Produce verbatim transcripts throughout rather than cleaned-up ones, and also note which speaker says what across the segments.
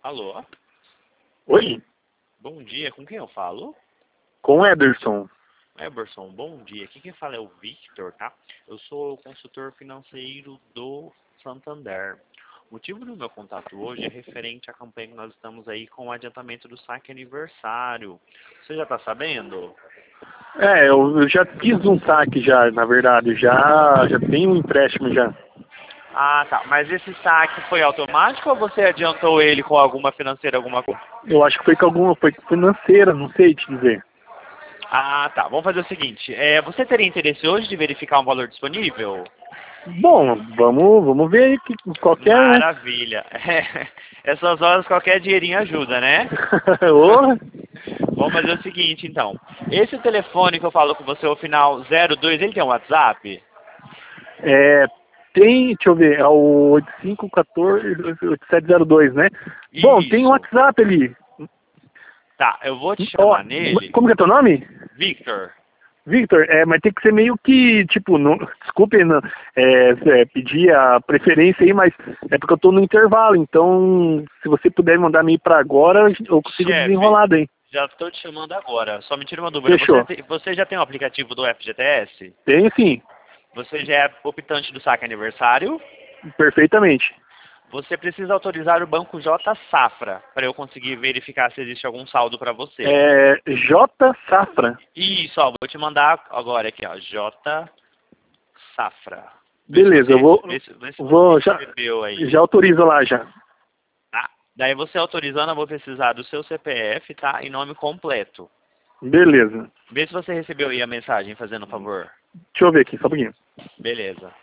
Speaker 1: Alô?
Speaker 2: Oi?
Speaker 1: Bom dia, com quem eu falo?
Speaker 2: Com o Ederson.
Speaker 1: Eberson, bom dia. Aqui quem fala é o Victor, tá? Eu sou o consultor financeiro do Santander. O motivo do meu contato hoje é referente à campanha que nós estamos aí com o adiantamento do saque aniversário. Você já está sabendo?
Speaker 2: É, eu, eu já fiz um saque já, na verdade. Já, já tenho um empréstimo já.
Speaker 1: Ah, tá. Mas esse saque foi automático ou você adiantou ele com alguma financeira, alguma coisa?
Speaker 2: Eu acho que foi com alguma, foi financeira, não sei te dizer.
Speaker 1: Ah, tá. Vamos fazer o seguinte. É, você teria interesse hoje de verificar um valor disponível?
Speaker 2: Bom, vamos, vamos ver aí que qualquer, né?
Speaker 1: Maravilha. É, essas horas qualquer dinheirinho ajuda, né?
Speaker 2: Ô,
Speaker 1: Vamos fazer o seguinte, então. Esse telefone que eu falo com você, o final zero dois, ele tem um WhatsApp?
Speaker 2: é, tem, deixa eu ver, é o oito cinco um quatro oito sete zero dois, né? Bom, tem um
Speaker 1: Isso.
Speaker 2: WhatsApp ali.
Speaker 1: Tá, eu vou te
Speaker 2: Ó,
Speaker 1: chamar nele.
Speaker 2: como que é teu nome?
Speaker 1: Victor.
Speaker 2: Victor, é, mas tem que ser meio que, tipo, não, desculpe não, é, é, pedir a preferência aí, mas é porque eu tô no intervalo, então se você puder mandar me ir pra agora, eu consigo
Speaker 1: Chefe,
Speaker 2: desenrolar daí.
Speaker 1: já estou te chamando agora. Só me tira uma dúvida. Você,
Speaker 2: Fechou.
Speaker 1: te- você já tem o aplicativo do F G T S?
Speaker 2: Tenho sim,
Speaker 1: Você já é optante do saque aniversário?
Speaker 2: perfeitamente.
Speaker 1: Você precisa autorizar o Banco J Safra para eu conseguir verificar se existe algum saldo para você.
Speaker 2: É J Safra.
Speaker 1: Isso, ó, vou te mandar agora aqui, ó, J Safra. Vê se
Speaker 2: Beleza, eu
Speaker 1: você,
Speaker 2: vou,
Speaker 1: vê se, vê se você
Speaker 2: vou já,
Speaker 1: recebeu aí.
Speaker 2: já autorizo lá já.
Speaker 1: Tá? Daí você autorizando, eu vou precisar do seu C P F, tá? E nome completo.
Speaker 2: Beleza.
Speaker 1: Vê se você recebeu aí a mensagem, fazendo um favor.
Speaker 2: Deixa eu ver aqui, só um pouquinho.
Speaker 1: Beleza.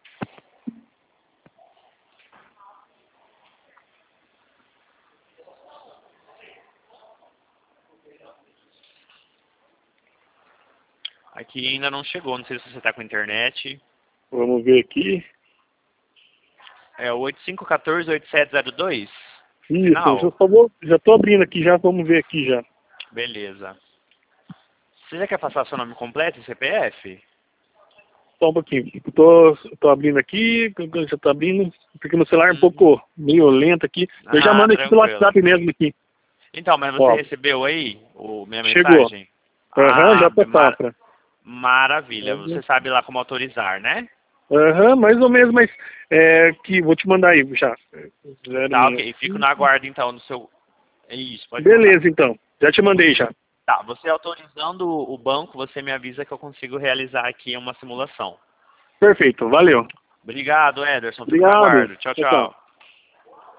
Speaker 1: Aqui ainda não chegou, não sei se você tá com internet.
Speaker 2: Vamos ver aqui.
Speaker 1: É o oito cinco um quatro oito sete zero dois?
Speaker 2: Isso,
Speaker 1: Final?
Speaker 2: eu só vou, já tô abrindo aqui já, vamos ver aqui já.
Speaker 1: Beleza. Você já quer passar seu nome completo e C P F?
Speaker 2: Só um pouquinho. Eu tô, tô abrindo aqui, já tô abrindo, porque meu celular é um
Speaker 1: Uhum.
Speaker 2: pouco meio lento aqui. Eu já
Speaker 1: Ah,
Speaker 2: mando aqui pelo
Speaker 1: tranquilo.
Speaker 2: WhatsApp mesmo aqui.
Speaker 1: Então, mas você
Speaker 2: Ó,
Speaker 1: recebeu aí o, minha
Speaker 2: chegou.
Speaker 1: mensagem?
Speaker 2: Aham,
Speaker 1: Ah,
Speaker 2: já tá
Speaker 1: mar,
Speaker 2: safra.
Speaker 1: maravilha. Você sabe lá como autorizar, né?
Speaker 2: Aham, mais ou menos, mas é que vou te mandar aí já.
Speaker 1: Tá, ok. Fico na
Speaker 2: zero sessenta e cinco.
Speaker 1: guarda então no seu... Isso, pode mandar.
Speaker 2: Beleza, então. Já te mandei já.
Speaker 1: Tá, você autorizando o banco, você me avisa que eu consigo realizar aqui uma simulação.
Speaker 2: Perfeito, valeu.
Speaker 1: Obrigado, Ederson. Fico na
Speaker 2: Obrigado.
Speaker 1: guarda. Tchau,
Speaker 2: Tchau, tchau.
Speaker 1: tchau.